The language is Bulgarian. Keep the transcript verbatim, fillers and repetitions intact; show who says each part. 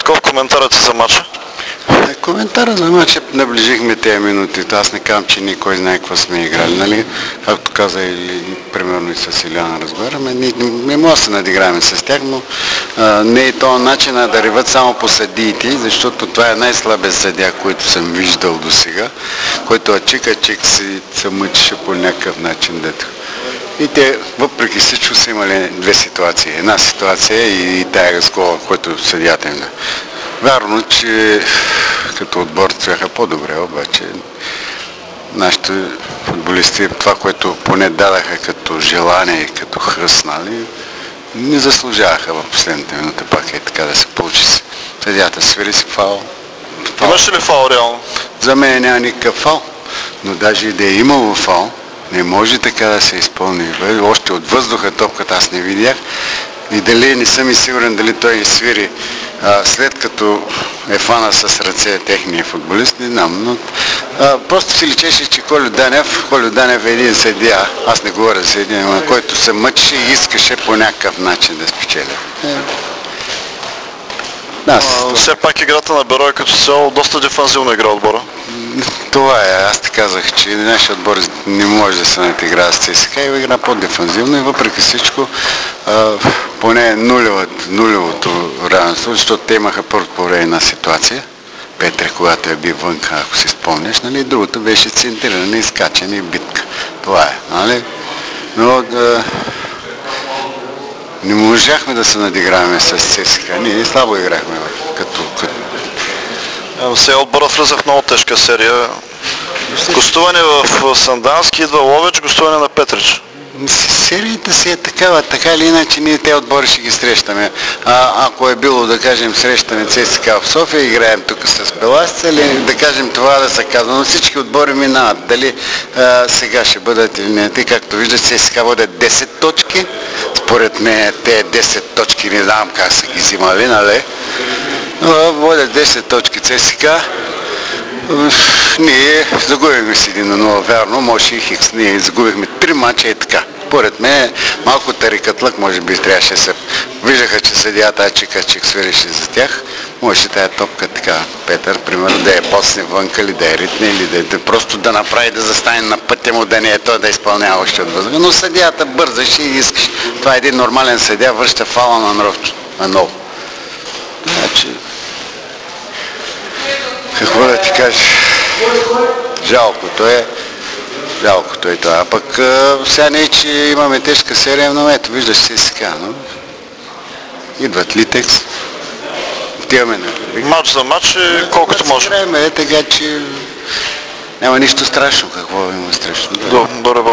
Speaker 1: Петков, коментарът си за матча?
Speaker 2: Коментара за матча, наближихме тези минути. Аз не казвам, че никой знае какво сме играли, нали? Както каза и примерно и с Иляна разговаряме, ние не може да се надиграваме с тях, но а, не е този начин да реват само по съдиите, защото това е най-слабия съдия, който съм виждал до сега, който ачика, чик си се мъчеше по някакъв начин. Дето. И те, въпреки всичко, са имали две ситуации. Една ситуация и, и тая разкола, който съдията им да. Вярно, че като отбор бяха по-добре, обаче нашите футболисти, това, което поне дадаха като желание и като хръст, нали, не заслужаваха в последната минута, пак е така да се получи. Съдията свири си фаул.
Speaker 1: Имаше ли фаул реално?
Speaker 2: За мен няма никакъв фаул, но даже и да е имало фаул, не може така да се изпълни. Още от въздуха топката аз не видях и дали не съм и сигурен дали той свири а, след като е фана с ръце техния футболист, не знам, но а, просто си личеше, че Колю Данев, Колю Данев е един съдия, аз не говоря за един, на който се мъчеше и искаше по някакъв начин да спечели. Е.
Speaker 1: Да, все пак играта на Берой като цяло доста дефанзивна игра отбора.
Speaker 2: Това е, аз ти казах, че нашия отбор не може да се надиграе с ЦСКА и игра по-дефанзивно и въпреки всичко а, поне нулевото, нулевото равенство, защото те имаха първо по време една ситуация, Петре, когато я би вънка, ако си спомняш, нали, другото беше центриране, изкачане и битка. Това е, нали? Но да, не можахме да се надиграваме с ЦСКА, ние слабо играхме като, като
Speaker 1: Сега отбора влиза в много тежка серия. Гостуване в Сандански, идва Ловеч, гостуване на Петрич.
Speaker 2: Серията си е такава, така или иначе ние те отбори ще ги срещаме. А, ако е било, да кажем, срещане ЦСКА в София, играем тук с Беласица, или да кажем това да се казва, но всички отбори минават. Дали а, сега ще бъдат или не. Тъй както виждаш, ЦСКА водят десет точки. Според мен те десет точки не знам как са ги взимали, нали? Но водят десет точки ЦСКА. Ние загубихме с един на нула, вярно, може и хикс. Ние загубихме три мача и така. Поред мен малко тарикатлък може би трябваше да се... Виждаха, че съдията Ачика Чик свирише за тях. Може тая топка така, Петър, примерно, да я посне вънка или да я ритне, или да, да просто да направи да застане на пътя му, да не е той да изпълнява още от въздуха. Но съдията бързаше и искаш. Това е един нормален съдия, връща фала на Нровчо, на ново. Значи... Какво да ти кажа? Жалкото е, жалкото е това. А пък а, сега не е, че имаме тежка серия, но ето, виждаш се сега, но идват Литекс, отиваме на...
Speaker 1: Мач за мач и колкото може.
Speaker 2: Време е, така че няма нищо страшно, какво има страшно.
Speaker 1: Добре.